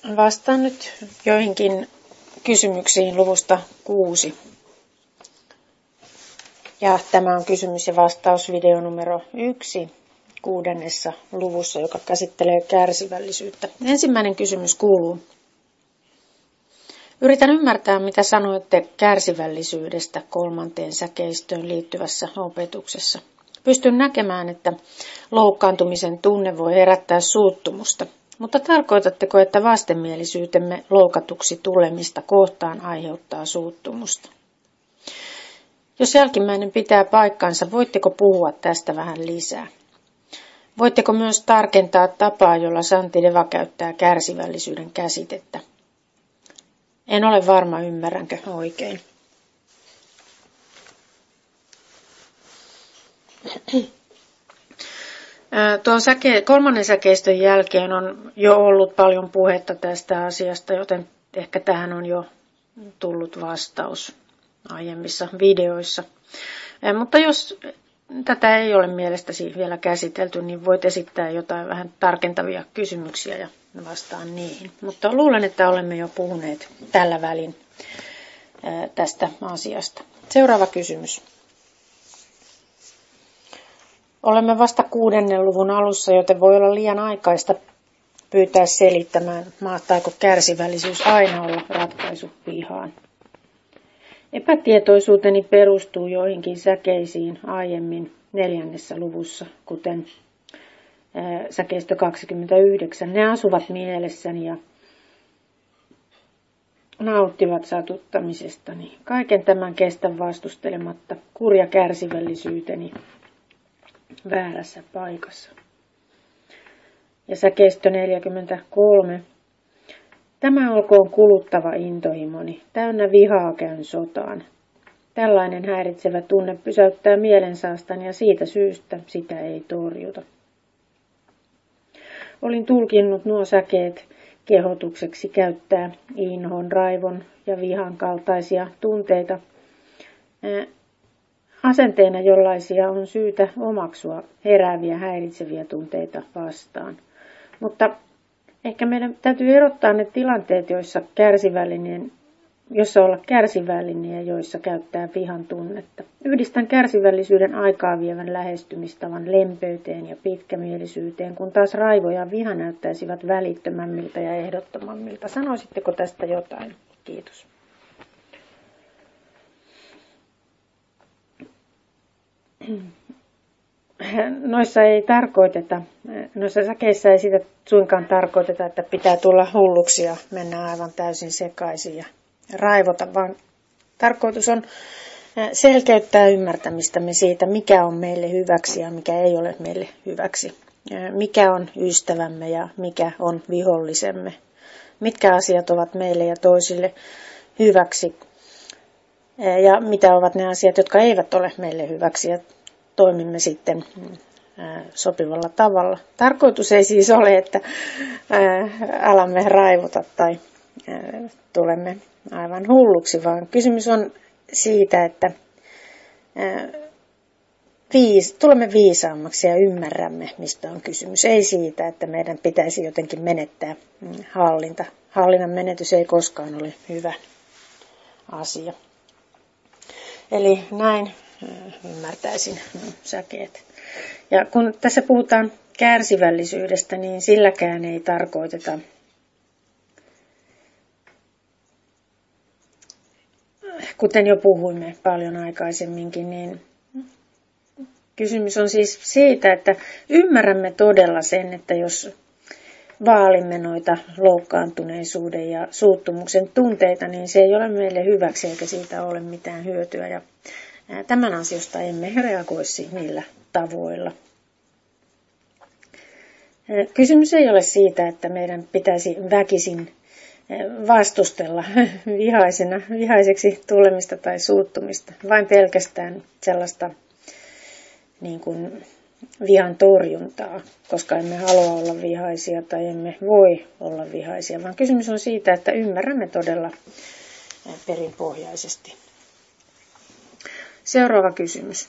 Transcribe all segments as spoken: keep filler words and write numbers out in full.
Vastaan nyt joihinkin kysymyksiin luvusta kuusi. Ja tämä on kysymys- ja vastausvideo numero yksi kuudennessa luvussa, joka käsittelee kärsivällisyyttä. Ensimmäinen kysymys kuuluu. Yritän ymmärtää, mitä sanoitte kärsivällisyydestä kolmanteen säkeistöön liittyvässä opetuksessa. Pystyn näkemään, että loukkaantumisen tunne voi herättää suuttumusta. Mutta tarkoitatteko, että vastenmielisyytemme loukatuksi tulemista kohtaan aiheuttaa suuttumusta? Jos jälkimmäinen pitää paikkansa, voitteko puhua tästä vähän lisää? Voitteko myös tarkentaa tapaa, jolla Shantideva käyttää kärsivällisyyden käsitettä? En ole varma, ymmärränkö oikein. Tuon säke, kolmannen säkeistön jälkeen on jo ollut paljon puhetta tästä asiasta, joten ehkä tähän on jo tullut vastaus aiemmissa videoissa. Mutta jos tätä ei ole mielestäsi vielä käsitelty, niin voit esittää jotain vähän tarkentavia kysymyksiä ja vastaan niihin. Mutta luulen, että olemme jo puhuneet tällä välin tästä asiasta. Seuraava kysymys. Olemme vasta kuudennen luvun alussa, joten voi olla liian aikaista pyytää selittämään, mahtaako kärsivällisyys aina olla ratkaisu vihaan. Epätietoisuuteni perustuu joihinkin säkeisiin aiemmin neljännessä luvussa, kuten säkeistö kaksikymmentäyhdeksän. Ne asuvat mielessäni ja nauttivat satuttamisestani. Kaiken tämän kestän vastustelematta kurja kärsivällisyyteni väärässä paikassa. Ja säkeistö neljäkymmentäkolme. Tämä olkoon kuluttava intohimoni, täynnä vihaa käyn sotaan. Tällainen häiritsevä tunne pysäyttää mielensaastan ja siitä syystä sitä ei torjuta. Olin tulkinnut nuo säkeet kehotukseksi käyttää inhon, raivon ja vihan kaltaisia tunteita asenteena, jollaisia on syytä omaksua herääviä häiritseviä tunteita vastaan. Mutta ehkä meidän täytyy erottaa ne tilanteet, joissa, kärsivällinen, joissa olla kärsivällinen ja joissa käyttää vihan tunnetta. Yhdistän kärsivällisyyden aikaa vievän lähestymistavan lempeyteen ja pitkämielisyyteen, kun taas raivo ja viha näyttäisivät välittömämmiltä ja ehdottomammilta. Sanoisitteko tästä jotain? Kiitos. Noissa ei tarkoiteta, noissa säkeissä ei sitä suinkaan tarkoiteta, että pitää tulla hulluksi ja mennä aivan täysin sekaisin ja raivota, vaan tarkoitus on selkeyttää ymmärtämistämme siitä, mikä on meille hyväksi ja mikä ei ole meille hyväksi. Mikä on ystävämme ja mikä on vihollisemme. Mitkä asiat ovat meille ja toisille hyväksi ja mitä ovat ne asiat, jotka eivät ole meille hyväksi ja toimimme sitten sopivalla tavalla. Tarkoitus ei siis ole, että alamme raivota tai tulemme aivan hulluksi, vaan kysymys on siitä, että viis, tulemme viisaammaksi ja ymmärrämme, mistä on kysymys. Ei siitä, että meidän pitäisi jotenkin menettää hallinta. Hallinnan menetys ei koskaan ole hyvä asia. Eli näin ymmärtäisin säkeet. Ja kun tässä puhutaan kärsivällisyydestä, niin silläkään ei tarkoiteta kuten jo puhuimme paljon aikaisemminkin, niin kysymys on siis siitä, että ymmärrämme todella sen, että jos vaalimme noita loukkaantuneisuuden ja suuttumuksen tunteita, niin se ei ole meille hyväksi eikä siitä ole mitään hyötyä. Ja tämän ansiosta emme reagoisi niillä tavoilla. Kysymys ei ole siitä, että meidän pitäisi väkisin vastustella vihaisena, vihaiseksi tulemista tai suuttumista, vain pelkästään sellaista niin kuin vihan torjuntaa, koska emme halua olla vihaisia tai emme voi olla vihaisia, vaan kysymys on siitä, että ymmärrämme todella perinpohjaisesti. Seuraava kysymys.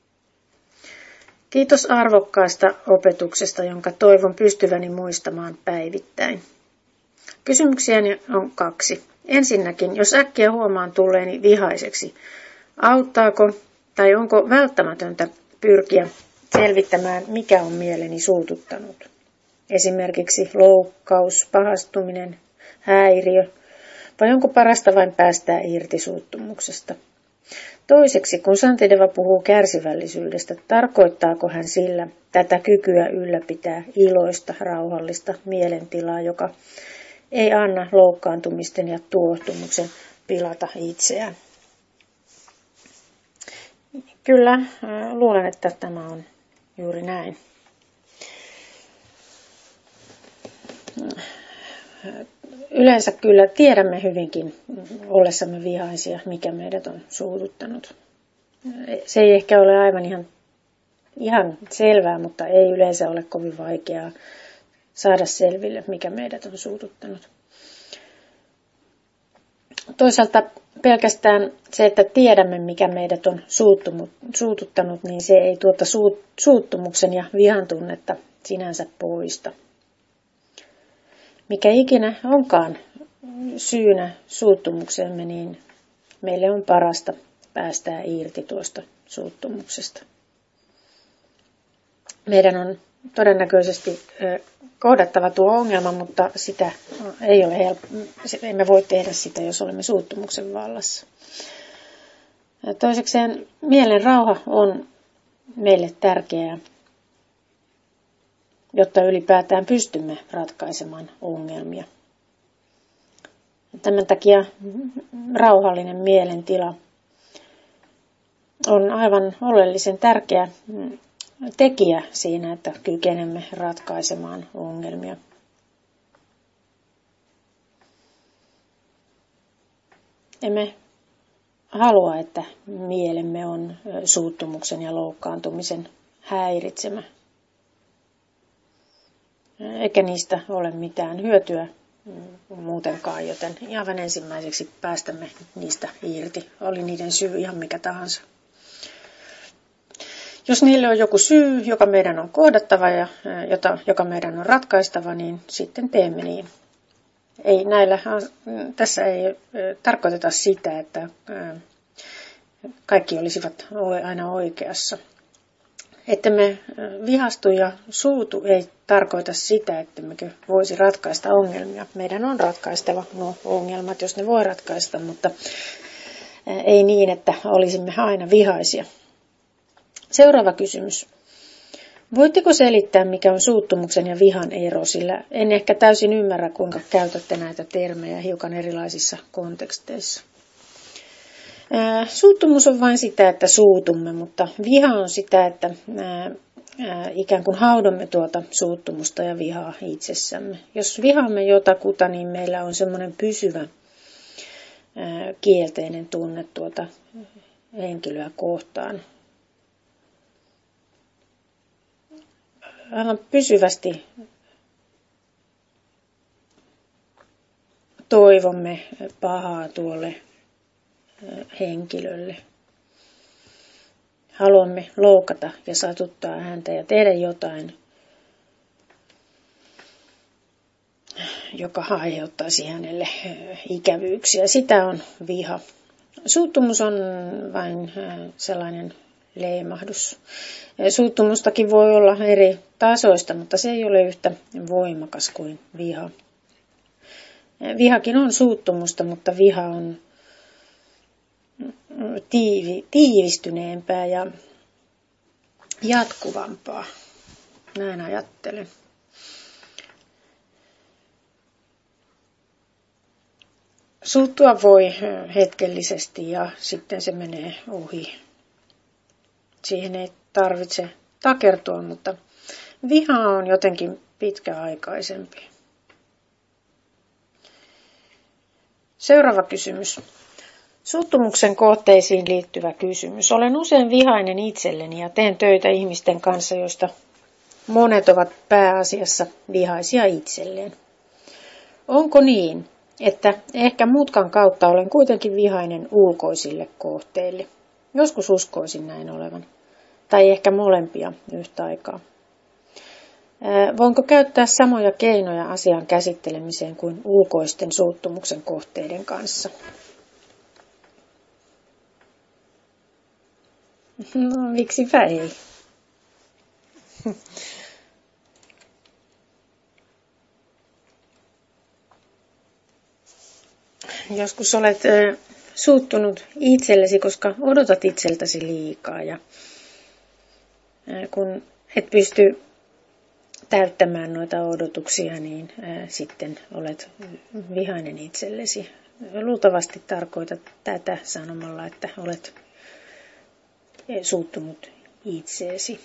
Kiitos arvokkaasta opetuksesta, jonka toivon pystyväni muistamaan päivittäin. Kysymyksiäni on kaksi. Ensinnäkin, jos äkkiä huomaan tulleeni vihaiseksi, auttaako tai onko välttämätöntä pyrkiä selvittämään, mikä on mieleni suututtanut? Esimerkiksi loukkaus, pahastuminen, häiriö, vai onko parasta vain päästää irti suuttumuksesta? Toiseksi, kun Shantideva puhuu kärsivällisyydestä, tarkoittaako hän sillä tätä kykyä ylläpitää iloista, rauhallista mielentilaa, joka ei anna loukkaantumisten ja tuohtumuksen pilata itseään? Kyllä, luulen, että tämä on juuri näin. Yleensä kyllä tiedämme hyvinkin ollessamme vihaisia, mikä meidät on suututtanut. Se ei ehkä ole aivan ihan, ihan selvää, mutta ei yleensä ole kovin vaikeaa saada selville, mikä meidät on suututtanut. Toisaalta pelkästään se, että tiedämme, mikä meidät on suututtanut, niin se ei tuota suuttumuksen ja vihan tunnetta sinänsä poista. Mikä ikinä onkaan syynä suuttumuksemme, niin meille on parasta päästää irti tuosta suuttumuksesta. Meidän on todennäköisesti kohdattava tuo ongelma, mutta sitä ei ole helppo. Emme voi tehdä sitä, jos olemme suuttumuksen vallassa. Toisekseen mielen rauha on meille tärkeää, jotta ylipäätään pystymme ratkaisemaan ongelmia. Tämän takia rauhallinen mielentila on aivan oleellisen tärkeä tekijä siinä, että kykenemme ratkaisemaan ongelmia. Emme halua, että mielemme on suuttumuksen ja loukkaantumisen häiritsemä. Eikä niistä ole mitään hyötyä muutenkaan, joten aivan ensimmäiseksi päästämme niistä irti. Oli niiden syy ihan mikä tahansa. Jos niille on joku syy, joka meidän on kohdattava ja jota, joka meidän on ratkaistava, niin sitten teemme niin. Ei näillä, tässä ei tarkoiteta sitä, että kaikki olisivat aina oikeassa. Että me vihastu ja suutu ei tarkoita sitä, että me voisi ratkaista ongelmia. Meidän on ratkaistava nuo ongelmat, jos ne voi ratkaista, mutta ei niin, että olisimme aina vihaisia. Seuraava kysymys. Voitteko selittää, mikä on suuttumuksen ja vihan ero, sillä en ehkä täysin ymmärrä, kuinka käytätte näitä termejä hiukan erilaisissa konteksteissa. Ää, suuttumus on vain sitä, että suutumme, mutta viha on sitä, että ää, ää, ikään kuin haudomme tuota suuttumusta ja vihaa itsessämme. Jos vihaamme jotakuta, niin meillä on semmoinen pysyvä ää, kielteinen tunne tuota henkilöä kohtaan. Aivan pysyvästi toivomme pahaa tuolle henkilölle. Haluamme loukata ja satuttaa häntä ja tehdä jotain, joka aiheuttaisi hänelle ikävyyksiä. Sitä on viha. Suuttumus on vain sellainen leimahdus. Suuttumustakin voi olla eri tasoista, mutta se ei ole yhtä voimakas kuin viha. Vihakin on suuttumusta, mutta viha on tiivi, tiivistyneempää ja jatkuvampaa. Näin ajattelen. Suuttua voi hetkellisesti ja sitten se menee ohi. Siihen ei tarvitse takertua, mutta viha on jotenkin pitkäaikaisempi. Seuraava kysymys. Suuttumuksen kohteisiin liittyvä kysymys. Olen usein vihainen itselleni ja teen töitä ihmisten kanssa, joista monet ovat pääasiassa vihaisia itselleen. Onko niin, että ehkä mutkan kautta olen kuitenkin vihainen ulkoisille kohteille? Joskus uskoisin näin olevan. Tai ehkä molempia yhtä aikaa. Voinko käyttää samoja keinoja asian käsittelemiseen kuin ulkoisten suuttumuksen kohteiden kanssa? No, miksipä ei? Joskus olet suuttunut itsellesi, koska odotat itseltäsi liikaa ja kun et pysty täyttämään noita odotuksia, niin sitten olet vihainen itsellesi. Luultavasti tarkoitat tätä sanomalla, että olet suuttunut itseesi.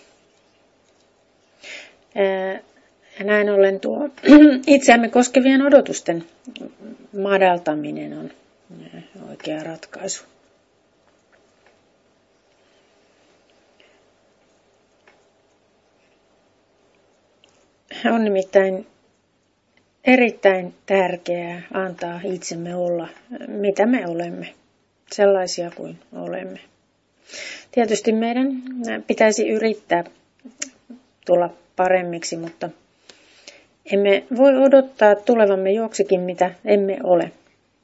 Ja näin ollen tuo itseämme koskevien odotusten madaltaminen on oikea ratkaisu. On nimittäin erittäin tärkeää antaa itsemme olla, mitä me olemme, sellaisia kuin olemme. Tietysti meidän pitäisi yrittää tulla paremmiksi, mutta emme voi odottaa tulevamme joksikin, mitä emme ole.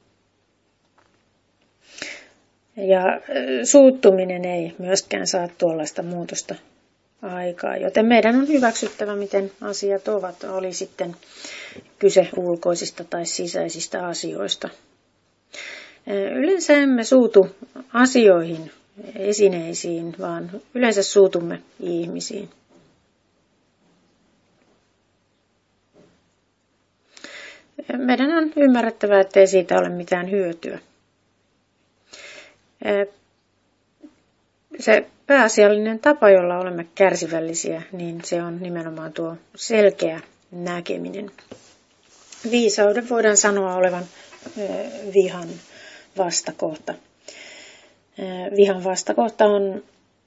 Ja suuttuminen ei myöskään saa tuollaista muutosta aikaa, joten meidän on hyväksyttävä, miten asiat ovat, oli sitten kyse ulkoisista tai sisäisistä asioista. Yleensä emme suutu asioihin, esineisiin, vaan yleensä suutumme ihmisiin. Meidän on ymmärrettävä, ettei siitä ole mitään hyötyä. Se pääasiallinen tapa, jolla olemme kärsivällisiä, niin se on nimenomaan tuo selkeä näkeminen. Viisauden voidaan sanoa olevan vihan vastakohta. Vihan vastakohta on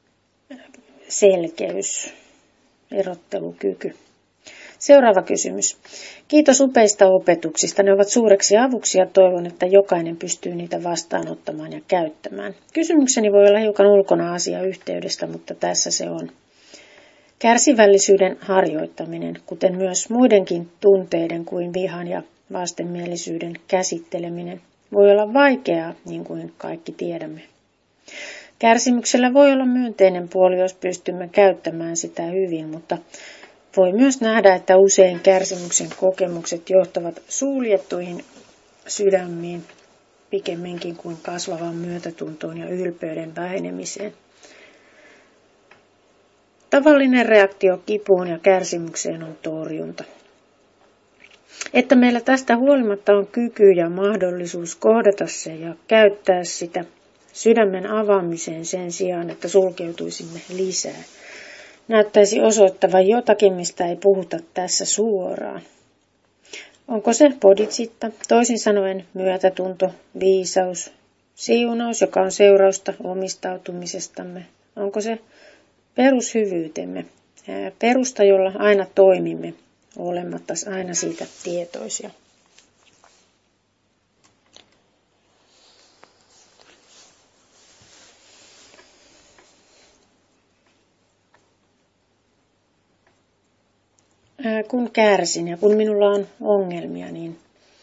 selkeys, erottelukyky. Seuraava kysymys. Kiitos upeista opetuksista. Ne ovat suureksi avuksi ja toivon, että jokainen pystyy niitä vastaanottamaan ja käyttämään. Kysymykseni voi olla hiukan ulkona asiayhteydestä, mutta tässä se on. Kärsivällisyyden harjoittaminen, kuten myös muidenkin tunteiden kuin vihan ja vastenmielisyyden käsitteleminen, voi olla vaikeaa, niin kuin kaikki tiedämme. Kärsimyksellä voi olla myönteinen puoli, jos pystymme käyttämään sitä hyvin, mutta voi myös nähdä, että usein kärsimyksen kokemukset johtavat suljettuihin sydämiin pikemminkin kuin kasvavan myötätuntoon ja ylpeyden vähenemiseen. Tavallinen reaktio kipuun ja kärsimykseen on torjunta. Että meillä tästä huolimatta on kyky ja mahdollisuus kohdata se ja käyttää sitä sydämen avaamiseen sen sijaan, että sulkeutuisimme lisää. Näyttäisi osoittavan jotakin, mistä ei puhuta tässä suoraan. Onko se bodhicitta, toisin sanoen myötätunto, viisaus, siunaus, joka on seurausta omistautumisestamme? Onko se perushyvyytemme, perusta, jolla aina toimimme, olematta aina siitä tietoisia? Kun kärsin ja kun minulla on ongelmia, niin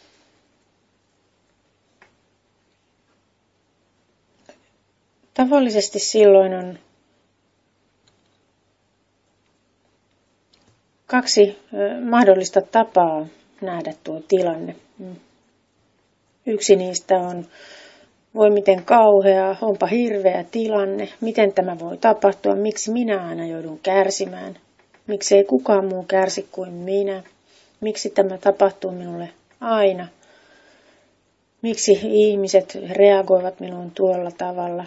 tavallisesti silloin on kaksi mahdollista tapaa nähdä tuo tilanne. Yksi niistä on, voi miten kauhea, onpa hirveä tilanne, miten tämä voi tapahtua, miksi minä aina joudun kärsimään. Miksi ei kukaan muu kärsi kuin minä? Miksi tämä tapahtuu minulle aina? Miksi ihmiset reagoivat minuun tuolla tavalla?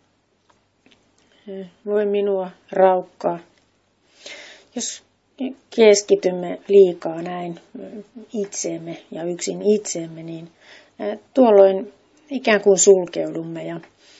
Voi minua raukkaa. Jos keskitymme liikaa näin itseemme ja yksin itseemme, niin tuolloin ikään kuin sulkeudumme ja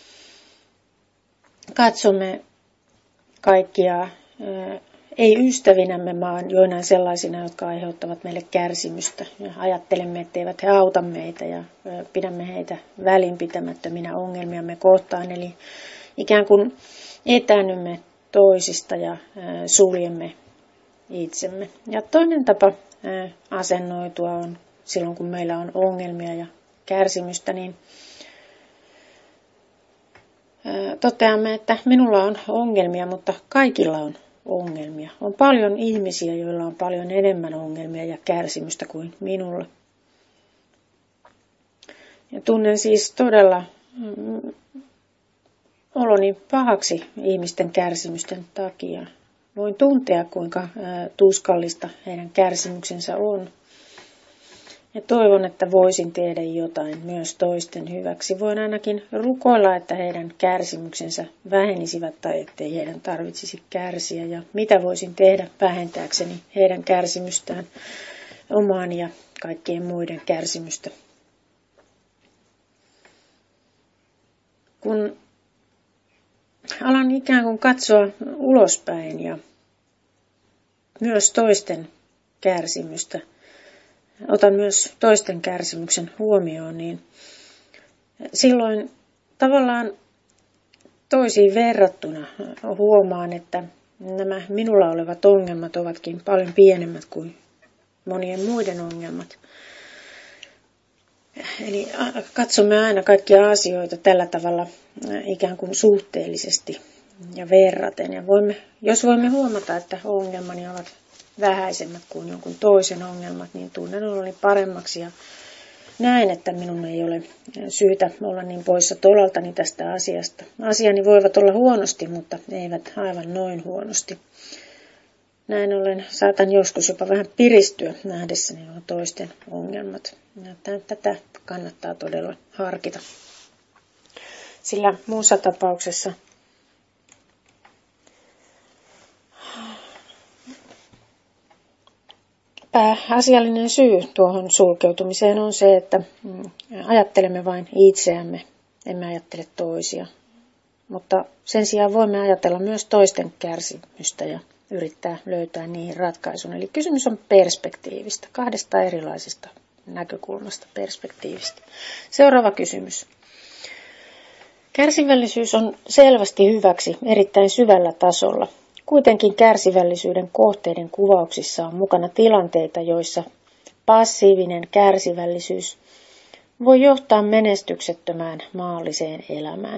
katsomme kaikkia ei ystävinämme, vaan joinain sellaisina, jotka aiheuttavat meille kärsimystä. Ja ajattelemme, etteivät he auta meitä ja pidämme heitä välinpitämättöminä ongelmiamme kohtaan. Eli ikään kuin etäännymme toisista ja suljemme itsemme. Ja toinen tapa asennoitua on silloin, kun meillä on ongelmia ja kärsimystä, niin toteamme, että minulla on ongelmia, mutta kaikilla on ongelmia. On paljon ihmisiä, joilla on paljon enemmän ongelmia ja kärsimystä kuin minulla. Ja tunnen siis todella mm, oloni pahaksi ihmisten kärsimysten takia. Voin tuntea, kuinka ää, tuskallista heidän kärsimyksensä on. Ja toivon, että voisin tehdä jotain myös toisten hyväksi. Voin ainakin rukoilla, että heidän kärsimyksensä vähenisivät tai ettei heidän tarvitsisi kärsiä. Ja mitä voisin tehdä vähentääkseni heidän kärsimystään, omaan ja kaikkien muiden kärsimystä. Kun alan ikään kuin katsoa ulospäin ja myös toisten kärsimystä, otan myös toisten kärsimyksen huomioon, niin silloin tavallaan toisiin verrattuna huomaan, että nämä minulla olevat ongelmat ovatkin paljon pienemmät kuin monien muiden ongelmat. Eli katsomme aina kaikkia asioita tällä tavalla ikään kuin suhteellisesti ja verraten. Ja voimme, jos voimme huomata, että ongelmani ovat vähäisemmät kuin jonkun toisen ongelmat, niin tunnen oloni paremmaksi ja näen, että minun ei ole syytä olla niin poissa tolaltani tästä asiasta. Asiani voivat olla huonosti, mutta eivät aivan noin huonosti. Näin ollen saatan joskus jopa vähän piristyä nähdessäni nuo toisten ongelmat. Tätä kannattaa todella harkita. Sillä muussa tapauksessa pääasiallinen syy tuohon sulkeutumiseen on se, että ajattelemme vain itseämme, emme ajattele toisia. Mutta sen sijaan voimme ajatella myös toisten kärsimystä ja yrittää löytää niihin ratkaisun. Eli kysymys on perspektiivistä, kahdesta erilaisesta näkökulmasta perspektiivistä. Seuraava kysymys. Kärsivällisyys on selvästi hyväksi erittäin syvällä tasolla. Kuitenkin kärsivällisyyden kohteiden kuvauksissa on mukana tilanteita, joissa passiivinen kärsivällisyys voi johtaa menestyksettömään maalliseen elämään.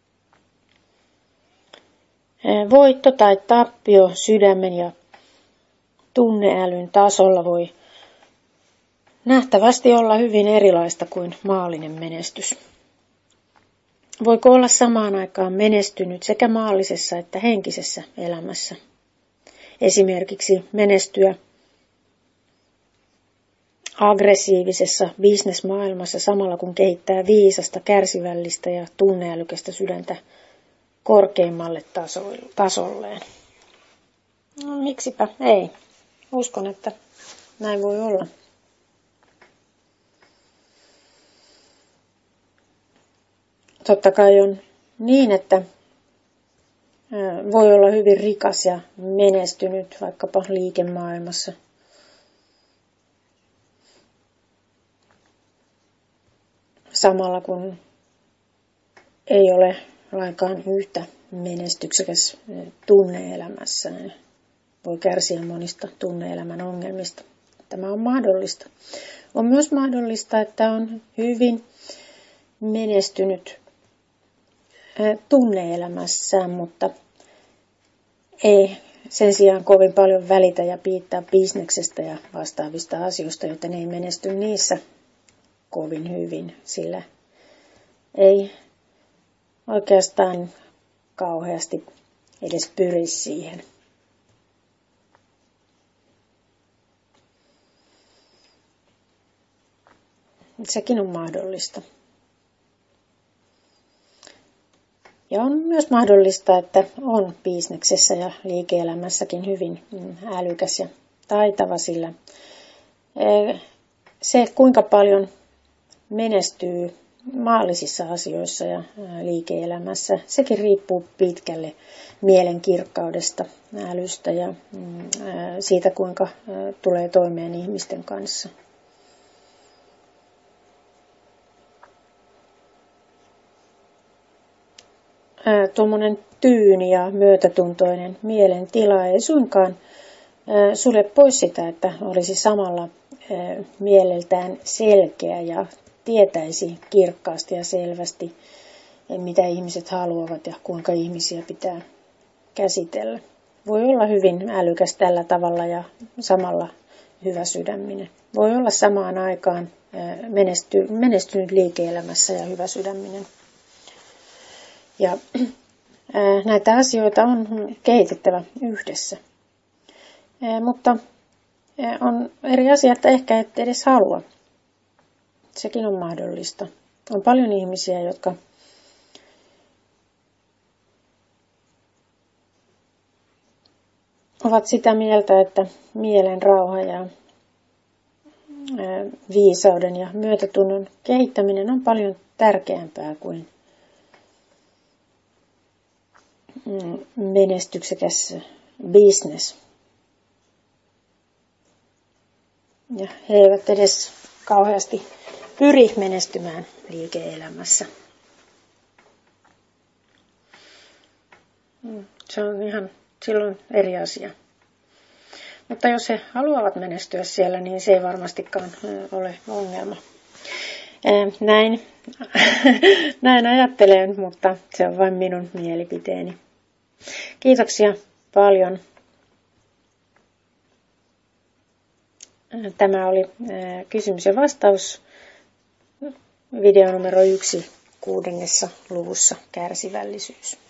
Voitto tai tappio sydämen ja tunneälyn tasolla voi nähtävästi olla hyvin erilaista kuin maallinen menestys. Voiko olla samaan aikaan menestynyt sekä maallisessa että henkisessä elämässä? Esimerkiksi menestyä aggressiivisessa bisnesmaailmassa samalla kun kehittää viisasta, kärsivällistä ja tunneälykästä sydäntä korkeimmalle tasolleen. No, miksipä ei. Uskon, että näin voi olla. Totta kai on niin, että voi olla hyvin rikas ja menestynyt vaikkapa liikemaailmassa. Samalla kun ei ole lainkaan yhtä menestyksekäs tunne-elämässä. Voi kärsiä monista tunne-elämän ongelmista. Tämä on mahdollista. On myös mahdollista, että on hyvin menestynyt tunne-elämässään, mutta ei sen sijaan kovin paljon välitä ja piittaa bisneksestä ja vastaavista asioista, joten ei menesty niissä kovin hyvin, sillä ei oikeastaan kauheasti edes pyri siihen. Sekin on mahdollista. Ja on myös mahdollista, että on bisneksessä ja liike-elämässäkin hyvin älykäs ja taitava, sillä se, kuinka paljon menestyy maallisissa asioissa ja liike-elämässä, sekin riippuu pitkälle mielen kirkkaudesta, älystä ja siitä, kuinka tulee toimeen ihmisten kanssa. Tuommoinen tyyni ja myötätuntoinen mielentila ei suinkaan sulje pois sitä, että olisi samalla mieleltään selkeä ja tietäisi kirkkaasti ja selvästi, mitä ihmiset haluavat ja kuinka ihmisiä pitää käsitellä. Voi olla hyvin älykäs tällä tavalla ja samalla hyvä sydäminen. Voi olla samaan aikaan menesty, menestynyt liike-elämässä ja hyvä sydäminen. Ja näitä asioita on kehitettävä yhdessä. Mutta on eri asia, että ehkä et edes halua. Sekin on mahdollista. On paljon ihmisiä, jotka ovat sitä mieltä, että mielen rauha ja viisauden ja myötätunnon kehittäminen on paljon tärkeämpää kuin menestyksekäs business. Ja he eivät edes kauheasti pyri menestymään liike-elämässä. Se on ihan silloin eri asia. Mutta jos he haluavat menestyä siellä, niin se ei varmastikaan ole ongelma. Näin, näin ajattelen, mutta se on vain minun mielipiteeni. Kiitoksia paljon. Tämä oli kysymys ja vastaus video numero yksi kuudennessa luvussa kärsivällisyys.